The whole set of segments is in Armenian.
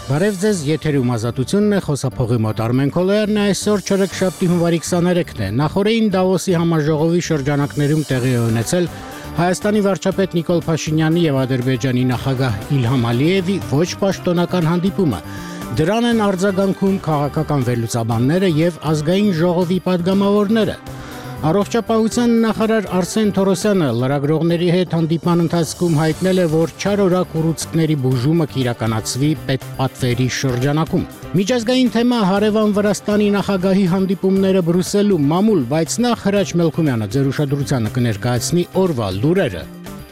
Բարև ձեզ, եթերում ազատությունն է, խոսափողի մոտ Արմեն Քոլոյարն է, այսօր չորեքշաբթի հունվարի 23-ն է։ Նախորդին Դավոսի համաժողովի շրջանակներում տեղի է ունեցել Հայաստանի վարչապետ Նիկոլ Փաշինյանի եւ Ադրբեջանի նախագահ Իլհամ Ալիևի ոչ պաշտոնական հանդիպումը։ Դրան են արձագանքում քաղաքական վերլուծաբանները եւ ազգային ժողովի падգամավորները։ Առողջապահության նախարար Արսեն Թորոսյանը լրագրողների հետ հանդիպման ընթացքում հայտնել է, որ չարորակ ուռուցքների բուժումը կիրականացվի պետպատվերի շրջանակում։ Միջազգային թեմա հարևան Վրաստանի նախագահի հանդիպումները Բրյուսելում մամուլ, բայց նախ Հրաչ Մելքումյանը ձեր ուշադրությանը կներկայացնի օրվա լուրերը։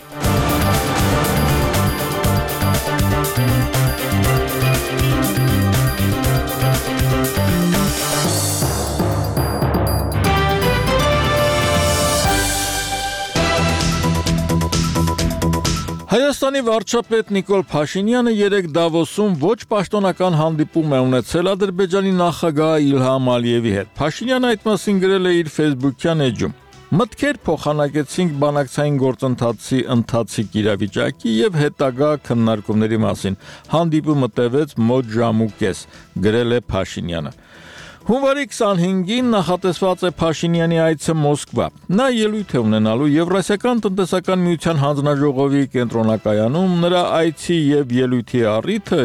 Հայաստանի վարչապետ Նիկոլ Փաշինյանը երեկ Դավոսում ոչ պաշտոնական հանդիպում է ունեցել Ադրբեջանի նախագահ Իլհամ Ալիևի հետ։ Փաշինյանը այդ մասին գրել է իր Facebook-յան էջում. «Մտքեր փոխանակեցինք բանակցային գործընթացի ընթացիկ իրավիճակի եւ հետագա քննարկումների մասին։ Հանդիպումը տևեց մոտ ժամ ու կես», գրել է Փաշինյանը։ Հունվարի 25-ին նախատեսված է Փաշինյանի այցը Մոսկվա։ Նա ելույթ է ունենալու Եվրասիական տնտեսական միության հանձնաժողովի կենտրոնակայանում։ Նրա այցի եւ ելույթի առիթը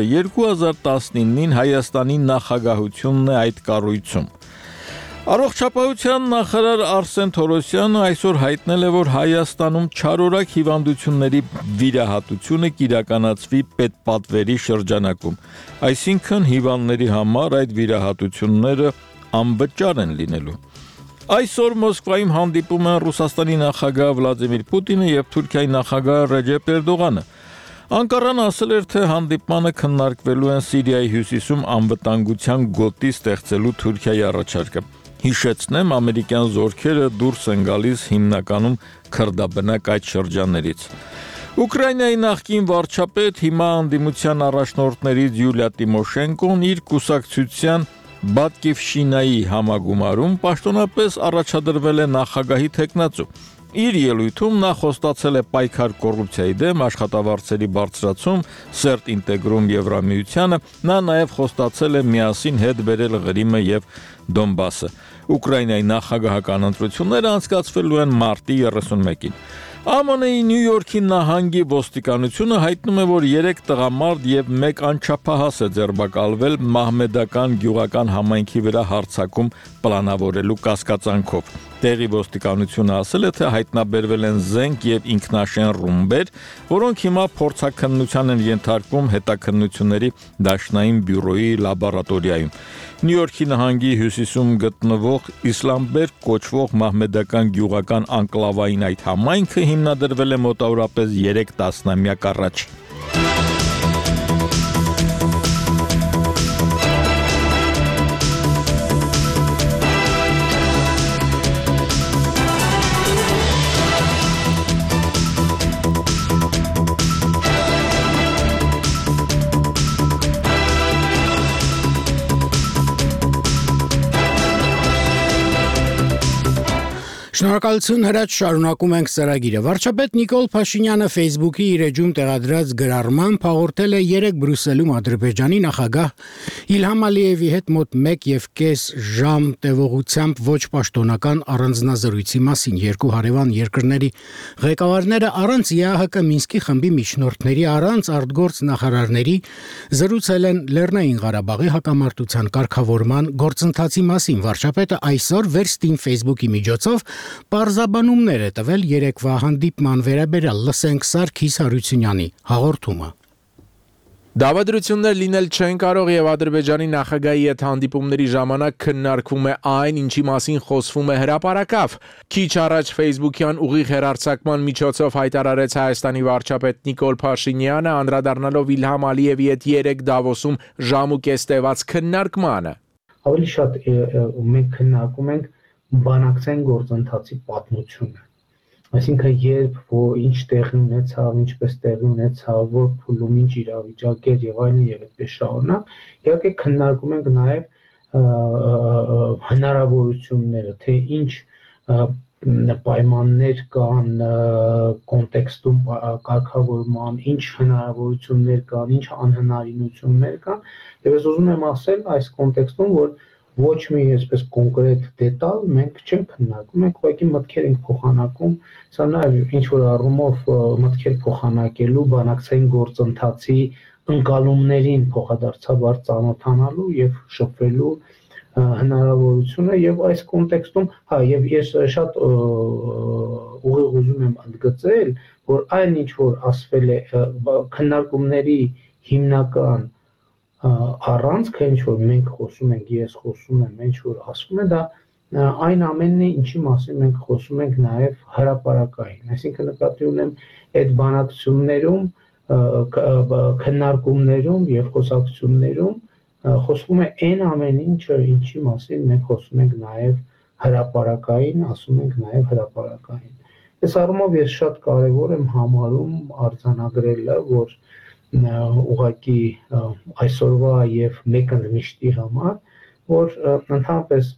2019-ին Հայաստանի նախագահությունն է այդ կառույցում։ Առողջապահության նախարար Արսեն Թորոսյանը այսօր հայտնել է, որ Հայաստանում չարորակ հիվանդությունների վիրահատությունը կիրականացվի պետպատվերի շրջանակում։ Այսինքն հիվանդների համար այդ վիրահատությունները անվճար են լինելու։ Այսօր Մոսկվայում հանդիպում են Ռուսաստանի նախագահ Վլադիմիր Պուտինը եւ Թուրքիայի նախագահ Ռեջեփ Էրդողանը։ Անկարան ասել էր, թե հանդիպմանը քննարկվելու են Սիրիայի հյուսիսում անվտանգության գոտի ստեղծելու Թուրքիայի առաջարկը։ Հիշեցնեմ, ամերիկյան զորքերը դուրս են գալիս հիմնականում քրդաբնակ այդ շրջաններից։ Ուկրաինայի նախկին վարչապետ, հիմա անդիմության առաջնորդներից Յուլիա Տիմոշենկոն իր կուսակցության Բատկիվշինայի համագումարում պաշտոնապես առաջադրվել է նախագահի թեկնածու։ Իր ելույթում նա խոստացել է պայքար կոռուպցիայի դեմ, աշխատավարձերի բարձրացում, սերտ ինտեգրում Եվրամիությանը, նա նաև խոստացել է միասին հետ բերել Ղրիմը եւ Դոնբասը։ Ուկրաինայի նախագահական ընտրությունները անցկացվելու են մարտի 31-ին։ ԱՄՆ-ի Նյու Յորքի նահանգի ոստիկանությունը հայտնում է, որ 3 տղամարդ եւ 1 անչափահաս է ձերբակալվել մահմեդական գյուղական համայնքի վրա հարձակում պլանավորելու կասկածանքով։ Տեղի ոստիկանությունը ասել է, թե հայտնաբերվել են զենք եւ ինքնաշեն ռումբեր, որոնք հիմա փորձաքննության են ենթարկվում հետաքննությունների դաշնային բյուրոյի լաբորատորիայում։ Նյու Յորքի նահանգի հյուսիսում գտնվող Իսլամբերգ կոչվող մահմեդական գյուղական անկլավային այդ համայնքը հիմնադրվել է մոտավորապես 3 տասնամյակ առաջ։ Շնորհակալություն Հրաչ, շարունակում ենք ծրագիրը։ Վարչապետ Նիկոլ Փաշինյանը Facebook-ի իր էջում տեղադրած գրառմամբ հաղորդել է երեկ Բրյուսելում Ադրբեջանի նախագահ Իլհամ Ալիևի հետ մոտ 1.5 ժամ տևողությամբ ոչ պաշտոնական առանձնազրույցի մասին։ Երկու հարևան երկրների ղեկավարները առանց ԵԱՀԿ Մինսկի խմբի միջնորդների, առանց արտգործ նախարարների զրուցել են Լեռնային Ղարաբաղի հակամարտության կարգավորման գործընթացի մասին։ Վարչապետը այսօր վերստին Facebook-ի միջոցով պարզաբանումներ է տվել երեկվա հանդիպման վերաբերյալ։ Լսենք Սարգիս Հարությունյանի հաղորդումը։ Դավադրություններ լինել չեն կարող եւ Ադրբեջանի նախագահի հետ հանդիպումների ժամանակ քննարկվում է այն, ինչի մասին խոսվում է հրապարակավ։ Քիչ առաջ Facebook-յան ուղիղ հեռարձակման միջոցով հայտարարեց Հայաստանի վարչապետ Նիկոլ Փաշինյանը, անդրադառնալով Իլհամ Ալիևի հետ երեկ Դավոսում ժամ ու կես տևած քննարկմանը։ Ավելի շատ մենք քննարկում ենք բանակցային գործընթացի պատմությունը։ Այսինքն երբ ինչ տեղի ունեցավ, ինչպես տեղի ունեցավ, որ փուլում ինչ իրավիճակ էր եւ այլն եւ այդպես շարունակ, իհարկե քննարկում ենք նաեւ հնարավորությունները, թե ինչ պայմաններ կան կոնտեքստում կարգավորման, ինչ հնարավորություններ կան, ինչ անհնարինություններ կան, եւ ես ուզում եմ ասել այս կոնտեքստում, որ ոչ մի այսպես կոնկրետ դետալ մենք չենք քննարկում, մենք ուղղակի մտքեր ենք փոխանակում, սա նաեւ ինչ որ առումով մտքեր փոխանակելու բանակցային գործընթացի ընկալումներին փոխադարձաբար ծանոթանալու եւ շփվելու հնարավորությունը եւ այս կոնտեքստում, եւ ես շատ ուղիղ ուզում եմ ընդգծել, որ այն ինչ որ ասվել է քննարկումների հիմնական առանցքը, ինչ որ մենք խոսում ենք, ես խոսում եմ, ինչ որ ասվում է, դա այն ամենն է, ինչի մասին մենք խոսում ենք նաեւ հրապարակային, այսինքն նկատի ունեմ այդ բանակցություններում, քննարկումներում եւ խոսակցություններում խոսվում է այն ամեն ինչը, ինչի մասին մենք խոսում ենք նաև հրապարակային, ասում ենք նաև հրապարակային։ Այս առումով ես շատ կարևոր եմ համարում արձանագրելը, որ ուղղակի այսօրվա եւ մեկընդմիշտի համար, որ ընդհանրապես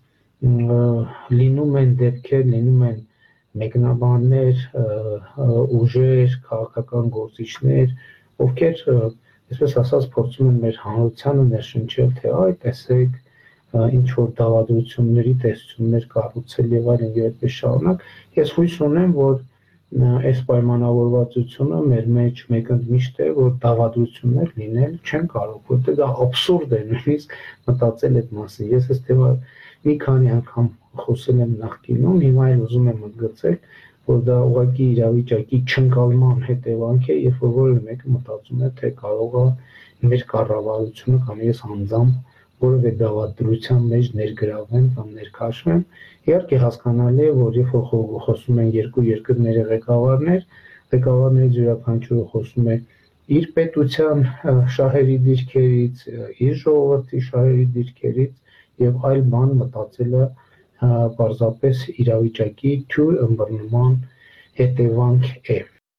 լինում են դեպքեր, լինում են մեկնաբաններ, ուժեր, քաղաքական գործիչներ, ովքեր այսպես ասած փորձում են մեր հանրությանը ներշնչել, թե այ տեսեք ինչ որ դավադրությունների տեսություններ կառուցել եւ այլն եւ այդպես շարունակ։ Ես հույս ունեմ, որ այս պայմանավորվածությունը մեր մեջ մեկընդմիշտ է, որ դավադրություններ լինել չեն կարող, որտեղ դա աբսուրդ է նույնիսկ մտածել այդ մասին։ Ես այս թեմա մի քանի անգամ խոսել եմ նախկինում, հիմա էլ ուզում եմ ընդգծել, որ դա ուղղակի իրավիճակի չընկալման հետևանք է, երբ որ որևէ մեկը մտածում է, թե կարող է մեր կառավարությունը կամ ես անձամբ որևէ դավադրության մեջ ներգրավվեմ կամ ներքաշվեմ։ Իհարկե հասկանալի է, որ երբ որ խոսում են երկու երկրների ղեկավարներից յուրաքանչյուրը խոսում է իր պետության շահերի դիրքերից, իր ժողովրդի շահերի դիրքերից եւ այլ բան մտածելը պարզապես իրավիճակի թյուր ըմբռնման հետևանք է։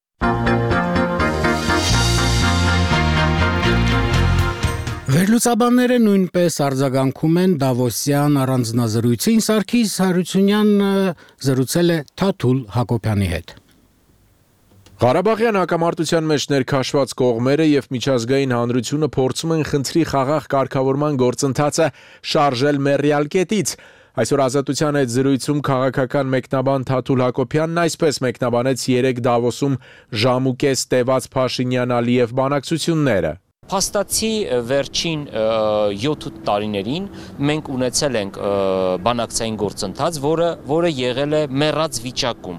Վերլուծաբանները նույնպես արձագանքում են Դավոսյան առանձնազրույցին, Սարգիս Հարությունյանը զրուցել է Թաթուլ Հակոբյանի հետ։ Ղարաբաղյան հակամարտության մեջ ներքաշված կողմերը եւ միջազգային հանրությունը փորձում են խնդրի խաղաղ կարգավորման գործընթացը շարժել մեռյալ կետից։ Այսօր Ազատության հետ զրույցում քաղաքական մեկնաբան Թաթուլ Հակոբյանն այսպես մեկնաբանեց 3 Դավոսում ժամուկես տևած Փաշինյան-Ալիև բանակցությունները։ Փաստացի վերջին 7 տարիներին մենք ունեցել ենք բանակցային գործընթաց, որը եղել է մեռած վիճակում։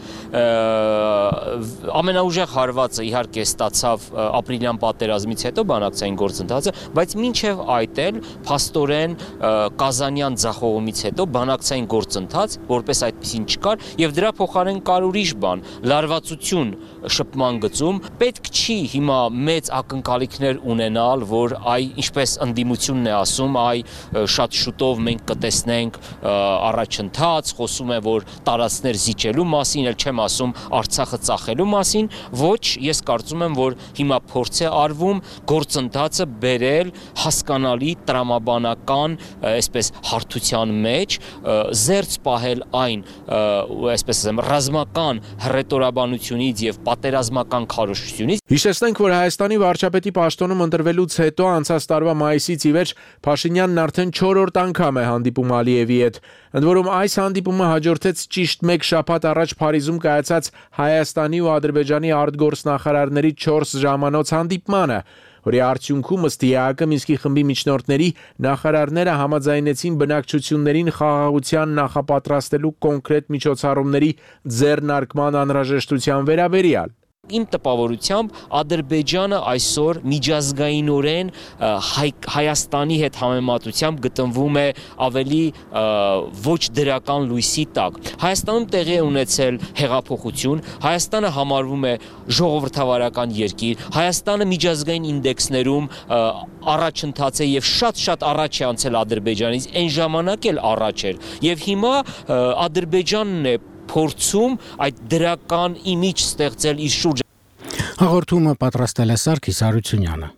Ամենաուժեղ հարվածը իհարկե ստացավ ապրիլյան պատերազմից հետո բանակցային գործընթացը, բայց մինչև այդ էլ փաստորեն Կազանյան ձախողումից հետո բանակցային գործընթաց որպես այդպեսին չկար եւ դրա փոխարեն կար ուրիշ բան՝ լարվածություն շփման գծում։ Պետք չի հիմա մեծ ակնկալիքներ ունենալ, որ ինչպես ընդդիմությունն է ասում, շատ շուտով մենք կտեսնենք առաջընթաց, խոսում է, որ տարածքներ զիջելու մասին, էլ չեմ ասում Արցախը ծախելու մասին, ոչ, ես կարծում եմ, որ հիմա փորձ է արվում գործընթացը բերել հասկանալի տրամաբանական, այսպես հարթության մեջ, զերծ պահել այն, այսպես ասեմ, ռազմական հռետորաբանությունից եւ պատերազմական քարոզությունից։ Հիշեցնենք, որ Հայաստանի վարչապետի պաշտոնում ընտրվելուց հետո անցած տարվա մայիսից ի վեր Փաշինյանն արդեն 4-րդ անգամ է հանդիպում Ալիևի հետ։ Ընդ որում այս հանդիպումը հաջորդեց ճիշտ 1 շաբաթ առաջ Փարիզում կայացած Հայաստանի ու Ադրբեջանի արտգործնախարարների 4 ժամանոց հանդիպմանը, որի արդյունքում ըստ ԵԱՀԿ Մինսկի խմբի միջնորդների նախարարները համաձայնեցին բնակչություններին խաղաղության նախապատրաստելու կոնկրետ միջոցառումների ձեռնարկման անհրաժեշտության վերաբերյալ։ Իմ տպավորությամբ Ադրբեջանը այսօր միջազգայինորեն Հայաստանի հետ համեմատությամբ գտնվում է ավելի ոչ դրական լույսի տակ։ Հայաստանում տեղի է ունեցել հեղափոխություն, Հայաստանը համարվում է ժողովրդավարական երկիր, Հայաստանը միջազգային ինդեքսներում առաջընթաց է եւ շատ առաջ է անցել Ադրբեջանից, այն ժամանակ էլ առաջ էր։ Եվ հիմա Ադրբեջանն է փորձում այդ դրական իմիջ ստեղծել իր շուրջ։ Հաղորդումը պատրաստել է Սարգիս Հարությունյանը։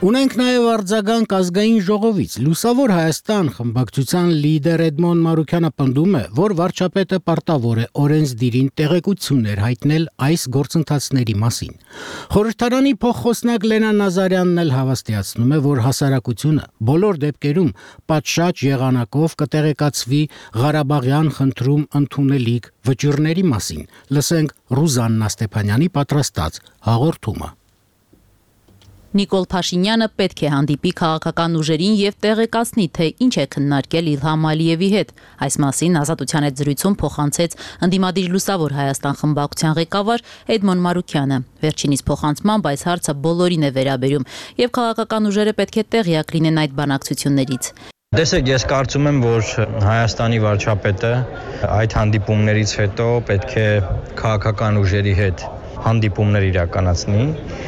Ունենք նաև արձագանք ազգային ժողովից։ Լուսավոր Հայաստան խմբակցության լիդեր Էդմոն Մարուքյանը պնդում է, որ վարչապետը պարտավոր է օրենսդիրին տեղեկություններ հայտնել այս գործընթացների մասին։ Խորհրդարանի փոխխոսնակ Լենա Նազարյանն էլ հավաստիացնում է, որ հասարակությունը բոլոր դեպքերում պատշաճ եղանակով կտեղեկացվի Ղարաբաղյան խնդրում ընդունելիք վճիռների մասին։ Լսենք Ռուզաննա Ստեփանյանի պատրաստած հաղորդումը։ Նիկոլ Փաշինյանը պետք է հանդիպի քաղաքական ուժերին եւ տեղեկացնի, թե ինչ է քննարկել Իլհամ Ալիևի հետ։ Այս մասին Ազատության հետ զրույցում փոխանցեց ընդդիմադիր Լուսավոր Հայաստան խմբակցության ղեկավար Էդմոն Մարուքյանը։ Վերջինիս փոխանցմամբ այս հարցը բոլորին է վերաբերում եւ քաղաքական ուժերը պետք է տեղյակ լինեն այդ բանակցություններից։ Տեսեք, ես կարծում եմ, որ Հայաստանի վարչապետը այդ հանդիպումներից հետո պետք է քաղաքական ուժերի հետ հանդիպումներ իրականացնի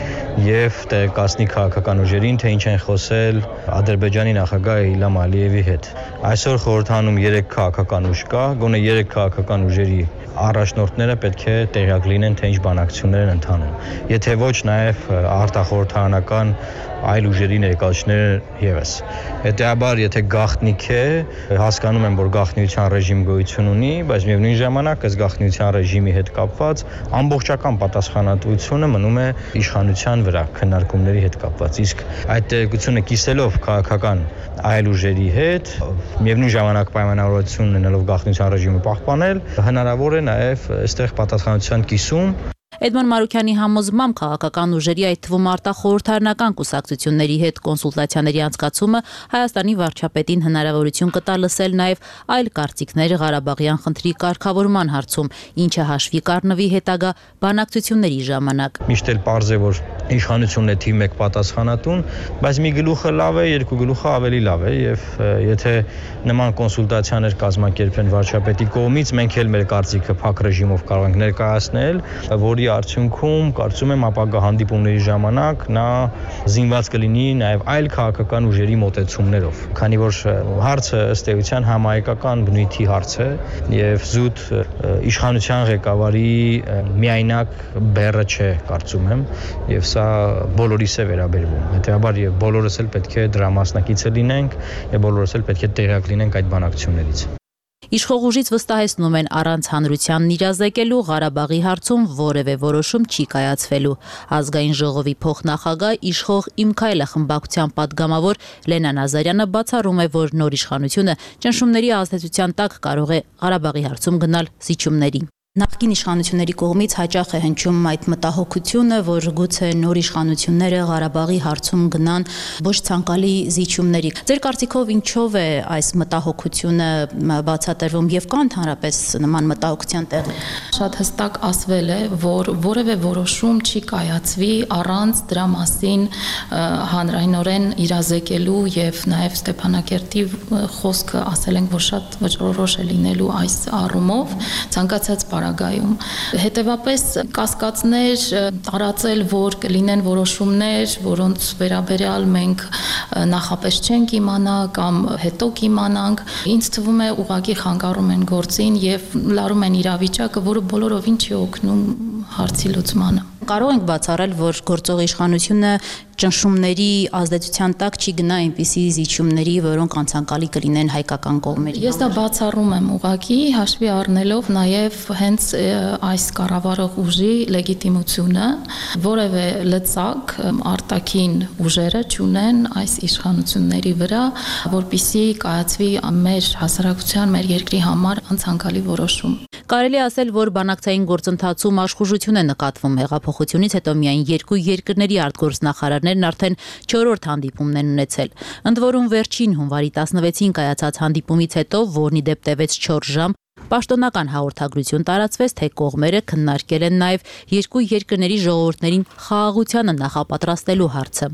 եւ տեղեկացնի քաղաքական ուժերին, թե ինչ են խոսել Ադրբեջանի նախագահ Իլհամ Ալիևի հետ։ Այսօր խորհրդանում 3 քաղաքական ուժ կա, գոնե 3 քաղաքական ուժերի առաջնորդները պետք է տեղյակ լինեն, թե ինչ բանակցություններ են ընթանում։ Եթե ոչ, նաև արտախորհրդարանական այլ ուժերի ներկայացուցիչները եւս։ Հետեւաբար, եթե գաղտնիք է, հասկանում եմ, որ գաղտնիության ռեժիմ գոյություն ունի, բայց միևնույն ժամանակ այս գաղտնիության ռեժիմի հետ կապված ամբողջական պատասխանատվությունը մնում է իշխանության վրա քննարկումների հետ կապված։ Իսկ այդ տեղեկությունը կիսելով քաղաքական այլ ուժերի հետ, միևնույն ժամանակ պայմանավորվածություն ունենալով գաղտնիության ռեժիմը պահպանել, հնարավոր է նաև այստեղ պատասխանատվության կիսում։ Էդմոն Մարուքյանի համոզմամբ քաղաքական ուժերի, այդ թվում արտախորհրդարանական կուսակցությունների հետ կոնսուլտացիաների անցկացումը Հայաստանի վարչապետին հնարավորություն կտա լսել նաև այլ կարծիքներ Ղարաբաղյան խնդրի կարգավորման հարցում, ինչը հաշվի կառնվի հետագա բանակցությունների ժամանակ։ Միշտ էլ պարզ է, որ իշխանությունն է թիվ 1 պատասխանատուն, բայց մի գլուխը լավ է, 2 գլուխը ավելի լավ է եւ եթե նման կոնսուլտացիաներ կազմակերպեն վարչապետի կողմից, մենք էլ մեր կարծիքը փակ ռեժիմով կարող ենք ներկայացնել, որի արդյունքում կարծում եմ ապագա հանդիպումների ժամանակ նա զինված կլինի նաև այլ քաղաքական ուժերի մոտեցումներով, քանի որ հարցը ըստ էության համահայկական բնույթի հարց է եւ զուտ իշխանության ղեկավարի միայնակ բեռը չէ, կարծում եմ, եւ սա բոլորիս է վերաբերվում։ Հետեւաբար եւ բոլորս էլ պետք է դրա մասնակիցը լինենք եւ բոլորս էլ պետք է տեղյակ լինենք այդ բանակցություններից։ Իշխող ուժից վստահեցնում են առանց հանրությանն իրազեկելու Ղարաբաղի հարցում որևէ որոշում չի կայացվելու։ Ազգային ժողովի փոխնախագահ իշխող Իմ Քայլը խմբակցության падգամավոր Լենա Նազարյանը բացառում է, որ նոր իշխանությունը ճնշումների ազդեցության տակ կարող է Ղարաբաղի հարցում գնալ զիջումների։ Նախկին իշխանությունների կողմից հաճախ է հնչում այդ մտահոգությունը, որ գուցե նոր իշխանությունները Ղարաբաղի հարցում գնան ոչ ցանկալի զիջումների։ Ձեր կարծիքով ինչով է այս մտահոգությունը բացատրվում եւ կա ընդհանրապես նման մտահոգության տեղ։ Շատ հստակ ասվել է, որ որևէ որոշում չի կայացվի առանց դրա մասին հանրայնորեն իրազեկելու եւ նաեւ Ստեփանակերտի խոսքը ասել ենք, որ շատ վճռորոշ է լինելու այս առումով ցանկացած պարագայում։ Հետևապես կասկածներ տարածել, որ կլինեն որոշումներ, որոնց վերաբերյալ մենք նախապես չենք իմանա կամ հետո կիմանանք, ինձ թվում է ուղղակի խանգարում են գործին եւ լարում են իրավիճակը, որը բոլորովին չի օգնում հարցի լուծմանը։ Կարող ենք բացառել, որ գործող իշխանությունը ճնշումների ազդեցության տակ չի գնա այնպիսի զիջումների, որոնք անցանկալի կլինեն հայկական կողմերի։ Ես դա բացառում եմ ուղղակի հաշվի առնելով նաև հենց այս կառավարող ուժի լեգիտիմությունը, որևէ լծակ արտաքին ուժերը չունեն այս իշխանությունների վրա, որպիսի կայացվի մեր հասարակության, մեր երկրի համար անցանկալի որոշում։ Կարելի ասել, որ բանակցային գործընթացում աշխուժություն է նկատվում հեղափոխությունից հետո միայն 2 երկրների արտգործնախարարներն արդեն 4-րդ հանդիպումն են ունեցել։ Ընդ որում վերջին հունվարի 16-ին կայացած հանդիպումից հետո, որն ի դեպ տևեց 4 ժամ, պաշտոնական հաղորդագրություն տարածվեց, թե կողմերը քննարկել են նաև 2 երկրների ժողովուրդներին խաղաղությանը նախապատրաստելու հարցը։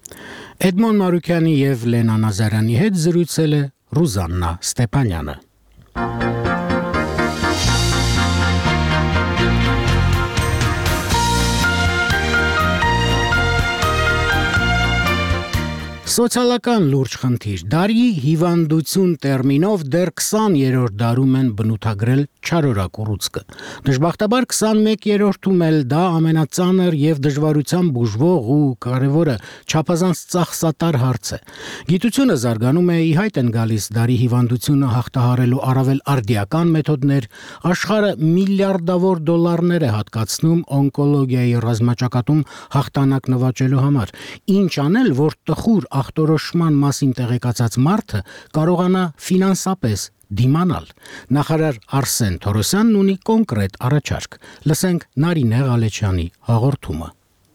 Էդմոն Մարուքյանի եւ Լենա Նազարյանի հետ զրուցել է Ռուզաննա Ստեփանյանը։ Սոցիալական լուրջ խնդիր։ Դարի հիվանդություն տերմինով դեռ 20-րդ դարում են բնութագրել չարորակ ուռուցքը։ Դժբախտաբար 21-րդում էլ դա ամենածանր եւ դժվարությամբ բուժվող ու կարևորը չափազանց ծախսատար հարց է։ Գիտությունը զարգանում է, ի հայտ են գալիս դարի հիվանդությունը հաղթահարելու առավել արդիական մեթոդներ, աշխարհը միլիարդավոր դոլարներ է հատկացնում օնկոլոգիայի ռազմաճակատում հաղթանակ նվաճելու համար։ Ինչ անել, որ տխուր ախտորոշման մասին տեղեկացած մարդը կարողանա ֆինանսապես դիմանալ։ Նախարար Արսեն Թորոսյանն ունի կոնկրետ առաջարկ։ Լսենք Նարինե Ղալեչյանի հաղորդումը։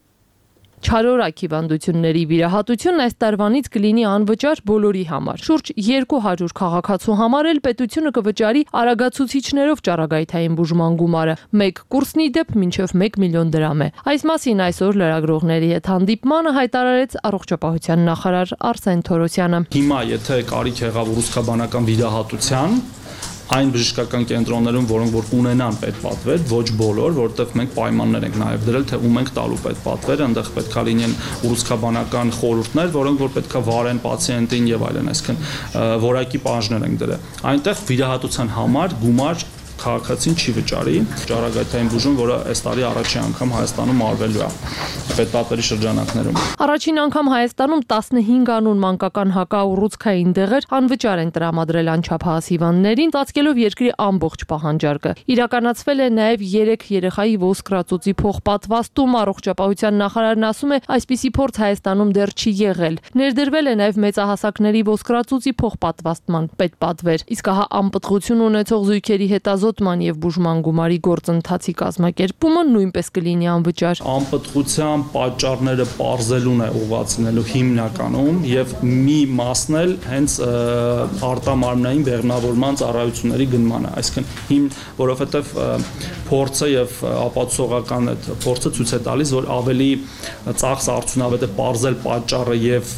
Չարորակ հիվանդությունների վիրահատությունն այս տարվանից կլինի անվճար բոլորի համար։ Շուրջ 200 քաղաքացու համար էլ պետությունը կվճարի արագացուցիչներով ճառագայթային բուժման գումարը։ Մեկ կուրսնի դեպ մինչև 1 միլիոն դրամ է։ Այս մասին այսօր լրագրողների հետ հանդիպմանը հայտարարեց առողջապահության նախարար Արսեն Թորոսյանը։ Հիմա եթե կարիք եղավ ուռուցքաբանական վիրահատության այն բժշկական կենտրոններում, որոնք որ ունենան պետպատվեր, ոչ բոլոր, որովհետև մենք պայմաններ ենք նաև դրել, թե ում ենք տալու պետպատվեր, այնտեղ պետքա լինեն ուռուցքաբանական խորհուրդներ, որոնք որ պետքա վարեն պացիենտին եւ այլն, այսինքն որակի պահանջներ ենք դրել։ Այնտեղ վիրահատության համար գումար քաղաքացին չի վճարի, ճառագայթային բուժում, որը այս տարի առաջին անգամ Հայաստանում արվելու է պետպատվերի շրջանակներում։ Առաջին անգամ Հայաստանում 15 անուն մանկական հակաուռուցքային դեղեր անվճար են տրամադրել անչափահաս հիվանդներին, ծածկելով երկրի ամբողջ պահանջարկը։ Իրականացվել է նաև 3 երեխայի ոսկրածուծի փոխպատվաստում, առողջապահության նախարարն ասում է, այսպիսի փորձ Հայաստանում դեռ չի եղել։ Ներդրվել է նաև մեծահասակների ոսկրածուծի փոխպատվաստման պետպատվեր, իսկ հա անպտղություն ունեցող զույգերի հետազոտման եւ բուժման գումարի գործընթացի կազմակերպումը նույնպես կլինի անվճար։ Անպտղության պատճառները պարզելուն է ուղղացնելու հիմնականում եւ մի մասն էլ հենց արտամարմնային բեղմնավորման ծառայությունների գնմանը, այսինքն որովհետեւ փորձը եւ ապացուցողական այդ փորձը ցույց է տալիս, որ ավելի ծախս արդյունավետ է պարզել պատճառը եւ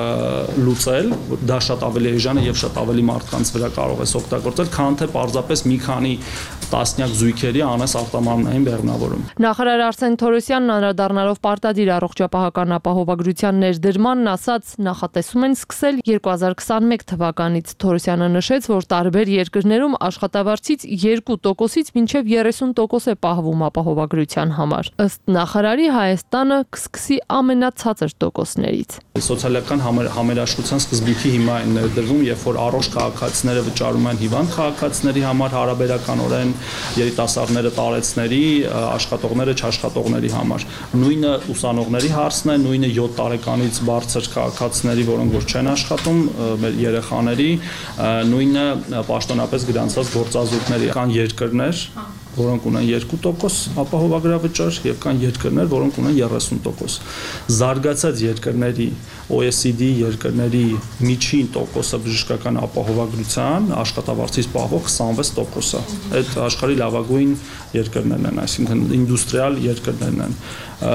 լուծել, դա շատ ավելի էժան է եւ շատ ավելի մարդկանց վրա կարող է օգտագործել, քան թե պարզապես մի քանի տասնյակ զույգերի անես արտամարմնային բեղմնավորում։ Նախարար Արսեն Թորոսյանն անդրադառնալով պարտադիր առողջապահական ապահովագրության ներդրմանն ասաց, նախատեսում են սկսել 2021 թվականից։ Թորոսյանը նշեց, որ տարբեր երկրներում աշխատավարձից 2%-ից մինչև 30% է պահվում ապահովագրության համար։ Ըստ նախարարի Հայաստանը կսկսի ամենացածր տոկոսներից։ Սոցիալական համերաշխության սկզբունքի հիմա են ներդրվում, երբ որ առողջ քաղաքացիները վճարում են հիվանդ քաղաքացիների համար հարաբերականորեն երիտասարդները տարեցների, աշխատողները չաշխատողների համար։ Նույնը ուսանողների հարցն է, նույնը 7 տարեկանից բարձր քաղաքացիների, որոնք որ չեն աշխատում, մեր երեխաների, նույնը պաշտոնապես գրանցված գործազուրկների։ Կան երկրներ, որոնք ունեն 2% ապահովագրավճար եւ կան երկրներ, որոնք ունեն 30%։ Զարգացած երկրների OECD երկրների միջին տոկոսը բժշկական ապահովագրության աշխատավարձից պահվող 26%-ը։ Այդ աշխարհի լավագույն երկրներն են, այսինքն ինդուստրիալ երկրներն են։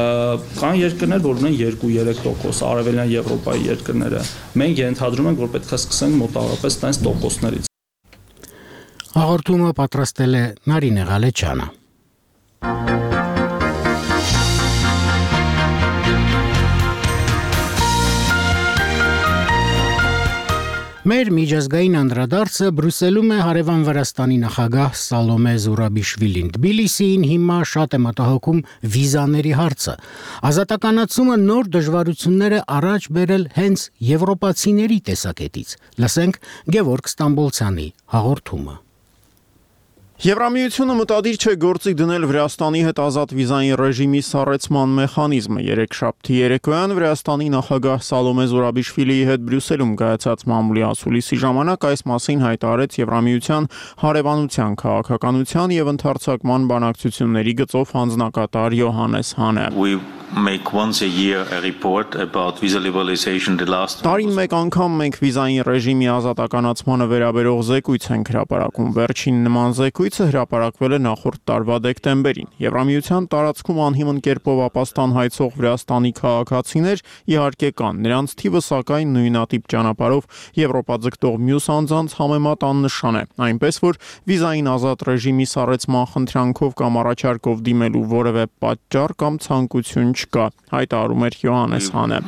Կան երկրներ, որ ունեն 2-3%, արևելյան Եվրոպայի երկրները։ Մենք ենթադրում ենք, որ պետք է սկսենք մոտավորապես տենց տոկոսներից։ Հաղորդումը պատրաստել է Նարինե Ղալեչյանը։ Մեր միջազգային անդրադարձը Բրյուսելում է հարևան Վրաստանի նախագահ Սալոմե Զուրաբիշվիլին։ Թբիլիսիին հիմա շատ է մտահոգում վիզաների հարցը։ Ազատականացումը նոր դժվարություններ է առաջ բերել հենց եվրոպացիների տեսակետից։ Լսենք Գևորգ Ստամբոլցյանի հաղորդումը։ Եվրամիությունը մտադիր չէ գործի դնել Վրաստանի հետ ազատ վիզային ռեժիմի սառեցման մեխանիզմը։ Երեքշաբթի երեկոյան Վրաստանի նախագահ Սալոմե Զուրաբիշվիլիի հետ Բրյուսելում կայացած մամուլի ասուլիսի ժամանակ այս մասին հայտարարեց Եվրամիության հարևանության, քաղաքականության եւ ընդարձակման բանակցությունների գծով հանձնակատար Յոհանես Հանը։ Make once a year a report about visa liberalization the last Տարին մեկ անգամ մենք վիզային ռեժիմի ազատականացմանը վերաբերող զեկույց ենք հրապարակում։ Վերջին նման զեկույց Զեկույցը հրապարակվել է նախորդ տարվա դեկտեմբերին։ Եվրամիության տարածքում անհիմն կերպով ապաստան հայցող Վրաստանի քաղաքացիներ իհարկե կան, նրանց թիվը սակայն նույնատիպ ճանապարհով Եվրոպա ձգտող մյուս անձանց համեմատ աննշան է, այնպես որ վիզային ազատ ռեժիմի սառեցման խնդրանքով կամ առաջարկով դիմելու որևէ պատճառ կամ ցանկություն չկա, հայտարարում էր Յոհաննես Հանը։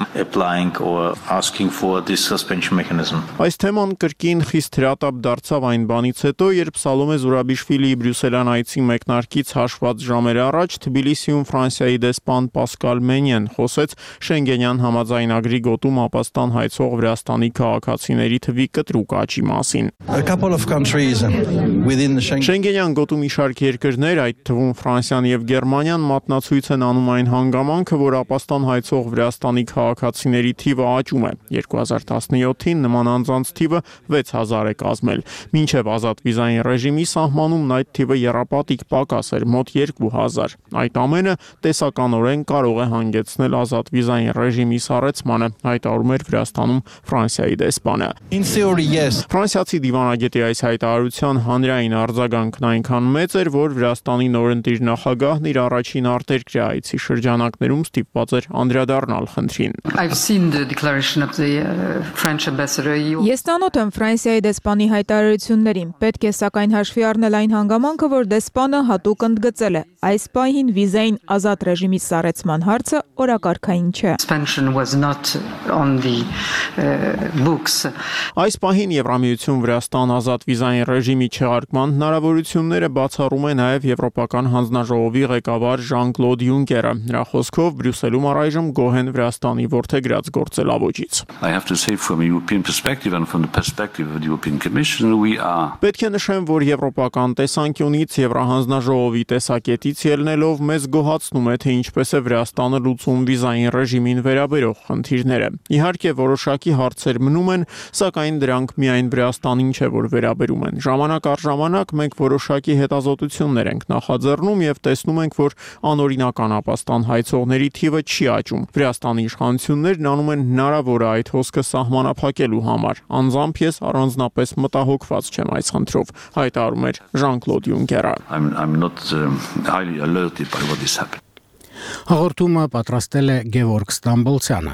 Այս թեման կրկին խիստ հրատապ դարձավ այն բանից հետո, երբ Սալոմե Զուրաբիշվիլիի Բրյուսելյան այցի մեկնարկից հաշված ժամեր առաջ Թբիլիսիում Ֆրանսիայի դեսպան Պասկալ Մենիեն խոսեց Շենգենյան համաձայնագրի գոտում ապաստան հայցող Վրաստանի քաղաքացիների թվի կտրուկ աճի մասին։ Շենգենյան գոտում մի շարք երկրներ, այդ թվում Ֆրանսիան եւ Գերմանիան մատնացույց են անում այն հանգամանքը, որ ապաստան հայցող Վրաստանի քաղաքացիների թիվը աճում է։ 2017-ին նման անձանց թիվը 6000 է կազմել։ Մինչև ազատ վիզային ռեժիմի սահմանումն այդ թիվը եռապատիկ պակաս էր, մոտ 2000։ Այդ ամենը տեսականորեն կարող է հանգեցնել ազատ վիզային ռեժիմի սառեցմանը, հայտարարում էր Վրաստանում Ֆրանսիայի դեսպանը։ Ֆրանսիացի դիվանագետի այս հայտարարության հանրային արձագանքն այնքան մեծ էր, որ Վրաստանի նորընտիր նախագահն իր առաջին արտերկրյա այցի շրջանակներում ստիպված էր անդրադառնալ խնդրին։ Ես ծանոթ եմ Ֆրանսիայի դեսպանի հայտարարություններին, պետք է սակայն հաշվի առնել այն հանգամանքը, որ դեսպանը հատուկ ընդգծել է, այս պահին վիզային ազատ ռեժիմի սառեցման հարցը օրակարգային չէ։ Այս պահին Եվրամիություն Վրաստան ազատ վիզային ռեժիմի չեղարկման հնարավորությունները բացառում է նաև Եվրոպական հանձնաժողովի ղեկավար Ժան-Կլոդ Յունկերը։ Նրա խոսքով Բրյուսելում առայժմ գոհ են Վրաստանի որդեգրած գործելավոճից։ Պետք է նշեմ, որ եվրոպական տեսանկյունից Եվրահանձնաժողովի տեսակետից ելնելով մեզ գոհացնում է, թե ինչպես է Վրաստանը լուծում վիզային ռեժիմին վերաբերող խնդիրները։ Իհարկե որոշակի հարցեր մնում են, սակայն դրանք միայն Վրաստանին չէ, որ վերաբերում են։ Ժամանակ առ ժամանակ մենք որոշակի հետազոտություններ ենք նախաձեռնում եւ տեսնում ենք, որ անօրինական ապաստան հայցողների թիվը չի աճում։ Վրաստանի իշխանություններն անում են հնարավորը այդ հոսքը սահմանափակելու համար։ Անձամբ ես առանձնապես մտահոգված չեմ այս խնդրով, հայտարարում էր Ժան-Կլոդ Յունկերը։ Հաղորդումը պատրաստել է Գևորգ Ստամբոլցյանը։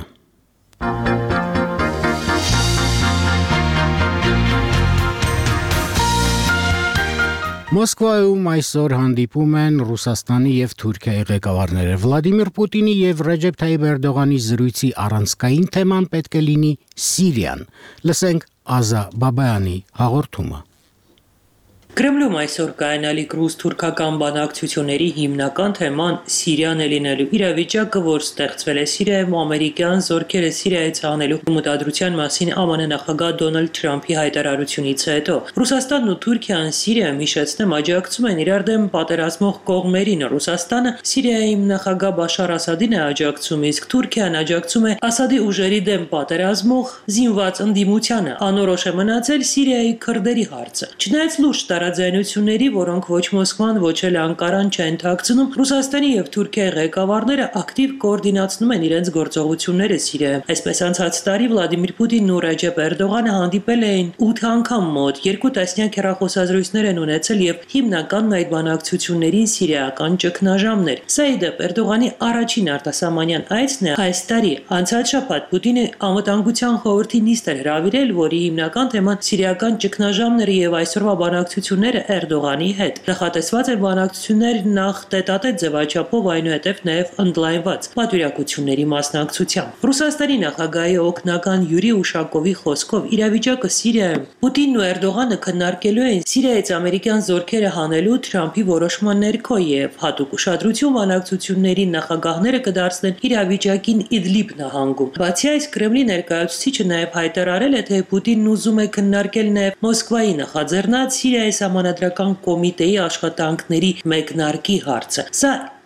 Մոսկվայում այսօր հանդիպում են Ռուսաստանի եւ Թուրքիայի ղեկավարները։ Վլադիմիր Պուտինի եւ Ռեջեփ Թայիպ Էրդողանի զրույցի առանցքային թեման պետք է լինի Սիրիան։ Լսենք Ազա Բաբայանի հաղորդումը։ Կրեմլում այսօր կայանալիք ռուս-թուրքական բանակցությունների հիմնական թեման Սիրիան է լինելու։ Իրավիճակը, որ ստեղծվել է Սիրիայում, ամերիկյան զորքերը Սիրիայից հանելու մտադրության մասին ԱՄՆ նախագահ Դոնալդ Թրամփի հայտարարությունից հետո Ռուսաստանն ու Թուրքիան Սիրիայում, հիշեցնեմ, աջակցում են իրար դեմ պատերազմող կողմերին։ Ռուսաստանը Սիրիայում նախագահ Բաշար Ասադին է աջակցում, իսկ Թուրքիան աջակցում է Ասադի ուժերի դեմ պատերազմող զինված ընդդիմությանը։ Անորոշ է մնացել Սիրիայի քրդերի հարցը։ Չնայած լուրջ տարաձայնությունների, որոնք ոչ Մոսկվան, ոչ էլ Անկարան չեն թաքցնում, Ռուսաստանի եւ Թուրքիայի ղեկավարները ակտիվ կոորդինացնում են իրենց գործողությունները Սիրիայում։ Այսպես անցած տարի Վլադիմիր Պուտինն ու Ռեջեփ Էրդողանը հանդիպել էին 8 անգամ մոտ, 2 տասնյակ հեռախոսազրույցներ են ունեցել եւ հիմնականն այդ բանակցություններին սիրիական ճգնաժամն էր։ Սա ի դեպ Էրդողանի առաջին արտասահմանյան այցն է այս տարի։ Անցած շաբաթ Պուտինը անվտանգության խորհրդի նիստ էր հրավիրել, որի հիմնական թեման սիրիական ճգնաժամները եւ այսօրվա բանակցությունները Էրդողանի հետ։ Նախատեսված է բանակցություններ նախ տետատետ ձևաչափով, այնուհետև նաև ընդլայնված պատվիրակությունների մասնակցությամբ։ Ռուսաստանի նախագահի օգնական Յուրի Ուշակովի խոսքով իրավիճակը Սիրիայում Պուտինն ու Էրդողանը քննարկելու են Սիրիայից ամերիկյան զորքերը հանելու Թրամփի որոշման ներքո եւ հատուկ ուշադրություն բանակցությունների նախագահները կդարձնեն իրավիճակին Իդլիբ նահանգում։ Բացի այս, Կրեմլի ներկայացուցիչը նաև հայտարարել է, թե Պուտինն ուզում է քննարկել նաև Մոսկվայի նախաձեռնած Սիրիայի Սահմանադրական կոմիտեի աշխատանքների մեկնարկի հարցը։ Սա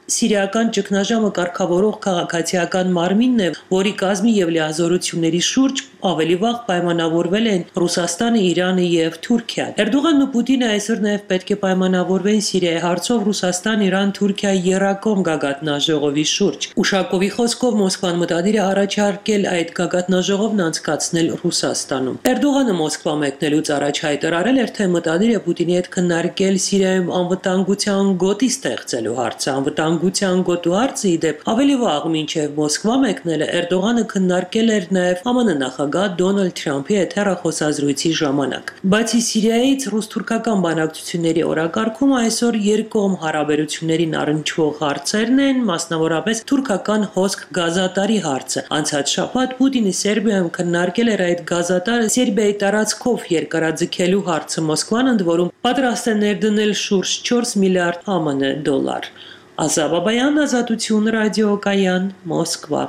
Սիրիական ճգնաժամը կարգավորող քաղաքացիական մարմինն է, որի կազմի եւ լիազորությունների շուրջ ավելի վաղ պայմանավորվել են Ռուսաստանը, Իրանը եւ Թուրքիան։ Էրդողանն ու Պուտինը այսօր նաեւ պետք է պայմանավորվեն Սիրիայի հարցով Ռուսաստան, Իրան, Թուրքիա երակոմ գագաթնաժողովի շուրջ։ Ուշակովի խոսքով Մոսկվան մտադիր է առաջարկել այդ գագաթնաժողովն անցկացնել Ռուսաստանում։ Էրդողանը Մոսկվա մեկնելուց առաջ հայտարարել էր, թե մտադիր է Պուտինի հետ քննարկել Սիրիայում անվտանգության գոտի ստեղծելու հարցը։ Անվտանգության գոտու հարցը ի դեպ ավելի վաղ մինչև Մոսկվա մեկնելը Էրդողանը քննարկել էր նաև ԱՄՆ նախագահ Դոնալդ Թրամփի հետ հեռախոսազրույցի ժամանակ։ Բացի Սիրիայից ռուս-թուրքական բանակցությունների օրակարգում այսօր երկկողմ հարաբերություններին առնչվող հարցերն են, մասնավորապես թուրքական հոսք գազատարի հարցը։ Անցած շաբաթ Պուտինը Սերբիայում քննարկել էր այդ գազատարը Սերբիայի տարածքով երկարաձգելու հարցը։ Մոսկվան ընդ որում պատրաստ է ներդնել շուրջ 4 միլիարդ ԱՄՆ դոլար։ Ազաբաբայան, Ազատություն, ռադիոկայան, Մոսկվա։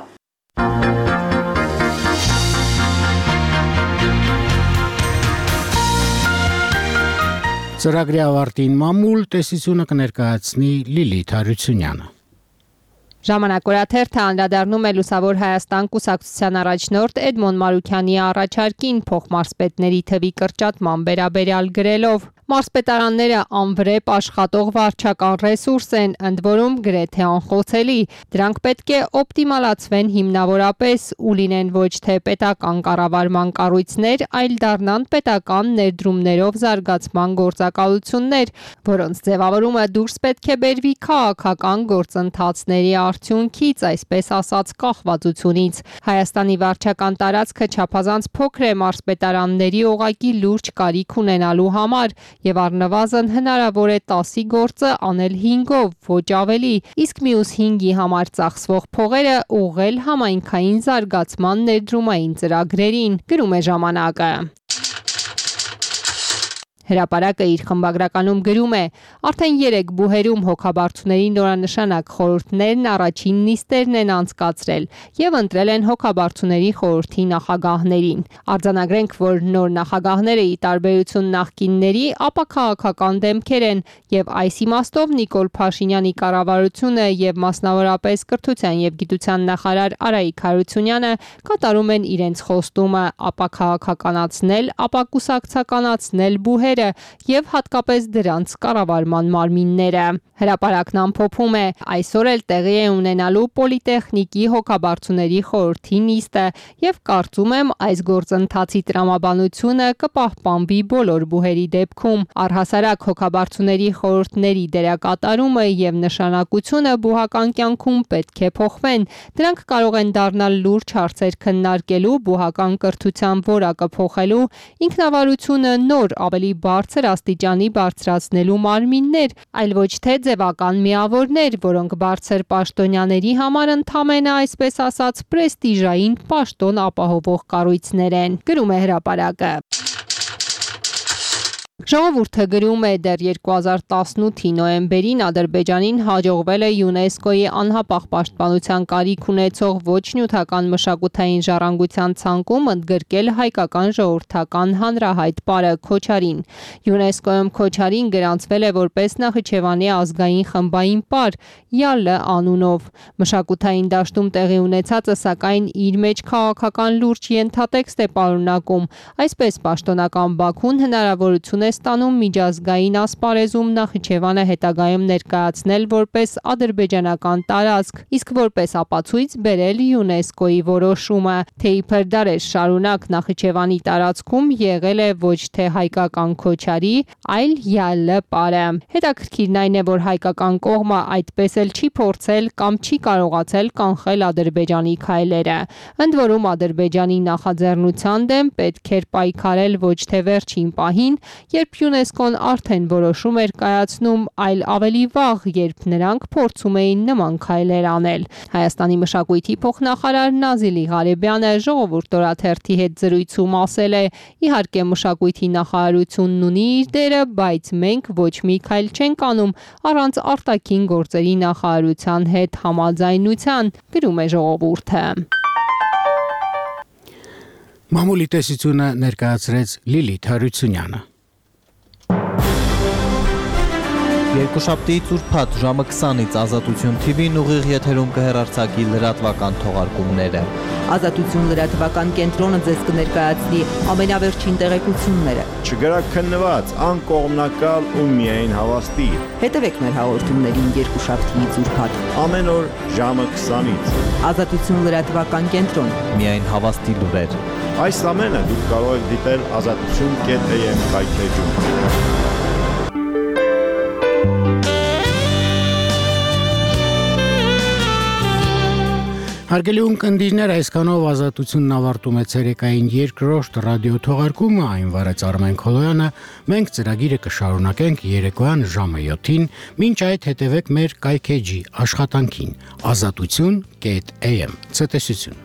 Ծրագրի ավարտին մամուլ տեսությունը կներկայացնի Լիլիթ Հարությունյանը։ Ժամանակորաթերթը անդրադառնում է Լուսավոր Հայաստան կուսակցության առաջնորդ Էդմոն Մարուքյանի առաջարկին փոխմարզպետների թվի կրճատման վերաբերյալ գրելով. Մարզպետարանները անվրեպ աշխատող վարչական ռեսուրս են, ընդ որում գրեթե անխոցելի։ Դրանք պետք է օպտիմալացվեն հիմնավորապես ու լինեն ոչ թե պետական կառավարման կառույցներ, այլ դառնան պետական ներդրումներով զարգացման գործակալություններ, որոնց ձևավորումը դուրս պետք է բերվի քաղաքական գործընթացների արդյունքից, այսպես ասած կախվածությունից։ Հայաստանի վարչական տարածքը չափազանց փոքր է մարզպետարանների օղակի լուրջ կարիք ունենալու համար եւ առնվազն հնարավոր է 10-ի գործը անել 5-ով, ոչ ավելի, իսկ մյուս 5-ի համար ծախսվող փողերը ուղղել համայնքային զարգացման ներդրումային ծրագրերին, գրում է ժամանակը։ Հրապարակը իր խմբագրականում գրում է. Արդեն 3 բուհերում հոգաբարձուների նորանշանակ խորհուրդներն առաջին նիստերն են անցկացրել եւ ընտրել են հոգաբարձուների խորհրդի նախագահներին։ Արձանագրենք, որ նոր նախագահները ի տարբերություն նախկինների ապաքաղաքական դեմքեր են եւ այս իմաստով Նիկոլ Փաշինյանի կառավարությունը եւ մասնավորապես կրթության եւ գիտության նախարար Արայիկ Հարությունյանը կատարում են իրենց խոստումը ապաքաղաքականացնել, ապակուսակցականացնել բուհեր եւ հատկապես դրանց կառավարման մարմինները։ Հրապարակն ամփոփում է. այսօր էլ տեղի է ունենալու Պոլիտեխնիկի հոգաբարձուների խորհրդի նիստը եւ կարծում եմ այս գործընթացի տրամաբանությունը կպահպանվի բոլոր բուհերի դեպքում։ Առհասարակ հոգաբարձուների խորհուրդների դերակատարումը եւ նշանակությունը բուհական կյանքում պետք է փոխվեն։ Դրանք կարող են դառնալ լուրջ հարցեր քննարկելու, բուհական կրթության որակը փոխելու, ինքնավարությունը նոր ավելի բարձր աստիճանի բարձրացնելու մարմիններ, այլ ոչ թե ձևական միավորներ, որոնք բարձր պաշտոնյաների համար ընդամենը այսպես ասած պրեստիժային պաշտոն ապահովող կառույցներ են, գրում է հրապարակը։ Ժողովուրդը գրում է դեռ 2018-ի նոյեմբերին Ադրբեջանին հաջողվել է ՅՈՒՆԵՍԿՕ-ի անհապաղ պաշտպանության կարիք ունեցող ոչ նյութական մշակութային ժառանգության ցանկում ընդգրկել հայկական ժողովրդական հանրահայտ պարը Քոչարին։ ՅՈՒՆԵՍԿՕ-ում Քոչարին գրանցվել է որպես Նախիջևանի ազգային խմբային պար ՅԱԼ անունով։ Մշակութային դաշտում տեղի ունեցածը սակայն իր մեջ քաղաքական լուրջ ենթատեքստ է պարունակում։ Այսպես պաշտոնական Բաքուն հնարավորություն է ստանում միջազգային ասպարեզում Նախիջևանը հետագայում ներկայացնել որպես ադրբեջանական տարածք, իսկ որպես ապացույց բերել ՅՈՒՆԵՍԿՕ-ի որոշումը, թե իբր դարեր շարունակ Նախիջևանի տարածքում եղել է ոչ թե հայկական Քոչարի, այլ ՅԱԼ պարը։ Հետաքրքիրն այն է, որ հայկական կողմը այդպես էլ չի փորձել կամ չի կարողացել կանխել Ադրբեջանի քայլերը։ Ընդ որում Ադրբեջանի նախաձեռնության դեմ պետք էր պայքարել ոչ թե վերջին պահին, երբ ՅՈՒՆԵՍԿՕ-ն արդեն որոշում էր կայացնում, այլ ավելի վաղ, երբ նրանք փորձում էին նման քայլեր անել։ Հայաստանի մշակույթի փոխնախարար Նազիլի Ղարեբյանը Ժողովուրդ օրաթերթի հետ զրույցում ասել է. իհարկե մշակույթի նախարարությունն ունի իր դերը, բայց մենք ոչ մի քայլ չենք անում առանց արտաքին գործերի նախարարության հետ համաձայնության, գրում է Ժողովուրդը։ Մամուլի տեսությունը ներկայացրեց Լիլիթ Հարությունյանը։ Երկուշաբթիից ուրբաթ ժամը 20-ից Ազատություն TV-ն ուղիղ եթերում կհեռարձակի լրատվական թողարկումները։ Ազատություն լրատվական կենտրոնը ձեզ կներկայացնի ամենավերջին տեղեկությունները։ Չգրակ քննված, անկողմնակալ ու միայն հավաստի։ Հետևեք մեր հաղորդումներին երկուշաբթիից ուրբաթ ամեն օր ժամը 20-ից։ Ազատություն լրատվական կենտրոն։ Միայն հավաստի լուրեր։ Այս ամենը դուք կարող եք դիտել azatutun.am կայքեջում։ Հարգելի ունկնդիրներ, այսքանով Ազատությունն ավարտում է ցերեկային երկրորդ ռադիո թողարկումը, այն վարեց Արմեն Քոլոյանը, մենք ծրագիրը կշարունակենք երեկոյան ժամը 7-ին, մինչ այդ հետևեք մեր կայքեջի աշխատանքին, azatutun.am, ցտեսություն։